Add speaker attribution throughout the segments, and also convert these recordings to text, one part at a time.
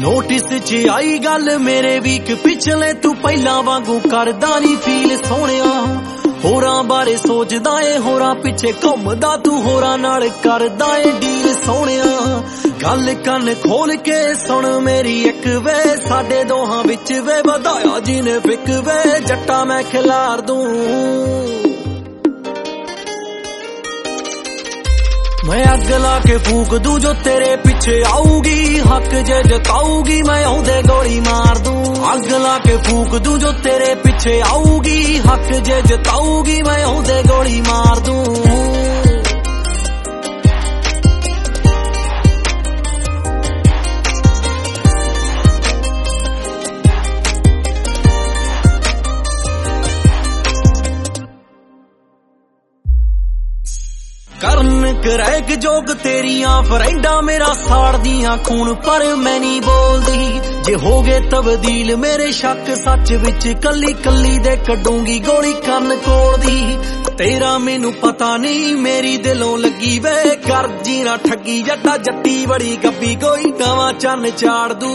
Speaker 1: Notice 'ਚ ਆਈ ਗੱਲ ਮੇਰੇ ਵੀਕ ਪਿਛਲੇ, ਤੂੰ ਪਹਿਲਾਂ ਵਾਂਗੂ ਕਰਦਾ ਨੀ ਫੀਲ ਸੋਹਣਿਆ। ਹੋਰਾਂ ਬਾਰੇ ਸੋਚਦਾ ਏ, ਹੋਰਾਂ ਪਿੱਛੇ ਘੁੰਮਦਾ ਤੂੰ, ਹੋਰਾਂ ਨਾਲ ਕਰਦਾ ਏ ਡੀਲ ਸੋਹਣਿਆ। ਗੱਲ ਕੰਨ ਖੋਲ ਕੇ ਸੁਣ ਮੇਰੀ ਇੱਕ ਵੇ, ਸਾਡੇ ਦੋਹਾਂ ਵਿੱਚ ਵੇ ਵਧਾਇਆ ਜਿਹਨੇ ਫਿੱਕ ਵੇ। ਜੱਟਾ ਮੈਂ ਖਿਲਾਰ ਦੂੰ, मैं अग ला के फूक दूं जो तेरे पीछे आऊगी। हक जे जताऊगी मैं ओदे गोली मार दूं। अग ला के फूक दूं जो तेरे पीछे आऊगी। हक जे जताऊगी मैं ओदे गोली मार दूं। ਕਰਨ ਕਰੈਕ ਜੋਗ ਤੇਰੀਆਂ ਫਰੈਂਡਾਂ ਮੇਰਾ ਸਾੜਦੀਆਂ ਖੂਨ, ਪਰ ਮੈਂ ਨਹੀਂ ਬੋਲਦੀ। ਜੇ ਹੋ ਗਏ ਤਬਦੀਲ ਮੇਰੇ ਸ਼ੱਕ ਸੱਚ ਵਿੱਚ, ਕੱਲੀ ਕੱਲੀ ਦੇ ਕੱਢੂੰਗੀ ਗੋਲੀ ਕੰਨ ਕੋਲ ਦੀ। ਤੇਰਾ ਮੈਨੂੰ ਪਤਾ ਨਹੀਂ ਮੇਰੀ ਦਿਲੋਂ ਲੱਗੀ ਵੇ, ਕਰ ਜੀ ਨਾ ਠੱਗੀ ਜੱਟਾ ਜੱਟੀ ਬੜੀ ਗੱਬੀ। ਕੋਈ ਨਵਾਂ ਚੰਨ ਚਾੜ ਦੂ,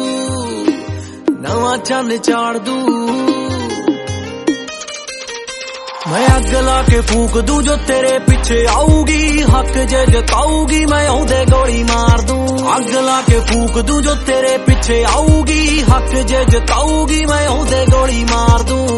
Speaker 1: ਨਵਾਂ ਚੰਨ ਚਾੜ ਦੂ। मैं अग ला के फूक दूं जो तेरे पीछे आऊगी। हक जे जताऊगी मैं ओदे गोली मार दूं। अग ला के फूक दूं जो तेरे पीछे आऊगी। हक जे जताऊगी मैं ओदे गोली मार दूं।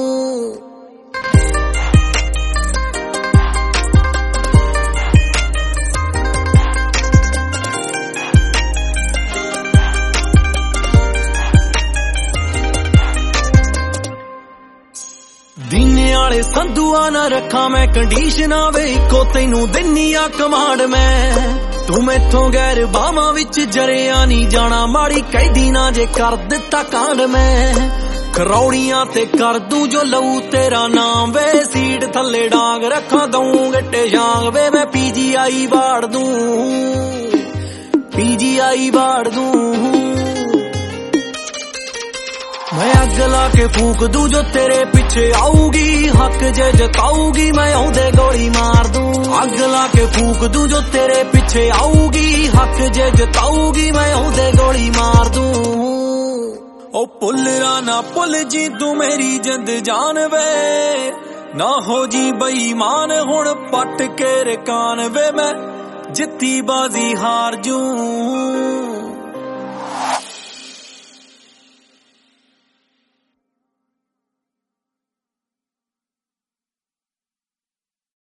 Speaker 1: ਦੀਨੇ ਵਾਲੇ ਸੰਧੂਆਂ ਨਾ ਰੱਖਾਂ ਮੈਂ ਕੰਡੀਸ਼ਨਾਂ ਵੇ, ਇੱਕੋ ਤੈਨੂੰ ਦਿੰਨੀ ਆ ਕਮਾਂਡ ਮੈਂ। ਤੂੰ ਮੈਥੋਂ ਗੈਰ ਬਾਹਾਂ ਵਿੱਚ ਜਰਿਆ ਨਹੀਂ ਜਾਣਾ, ਮਾੜੀ ਕਹਿਦੀ ਨਾ ਜੇ ਕਰ ਦਿੱਤਾ ਕਾਂਡ ਮੈਂ। ਕਰੌੜੀਆਂ ਤੇ ਕਰ ਦੂੰ ਜੋ ਲਊ ਤੇਰਾ ਨਾਮ ਵੇ, ਸੀਟ ਥੱਲੇ ਡਾਂਗ ਰੱਖਾਂ ਦਊਂ ਗੱਟੇ ਜਾਂਗ ਵੇ। ਮੈਂ PGI ਵਾੜ ਦੂੰ, PGI ਵਾੜ ਦੂੰ। मैं अग ला के फूक दूं जो तेरे पीछे आऊगी। हक जे जताऊगी मैं ओदे गोली मार दूं। अग ला के फूक दूं जो तेरे पीछे आऊगी। हक जे जताऊगी मैं ओदे गोली मार दूं। ओ पुलरा ना पुल जी तू मेरी जिंद जान वे, ना हो जी बेईमान हुण पट के रकान वे। मैं जित्ती बाजी हार जूं।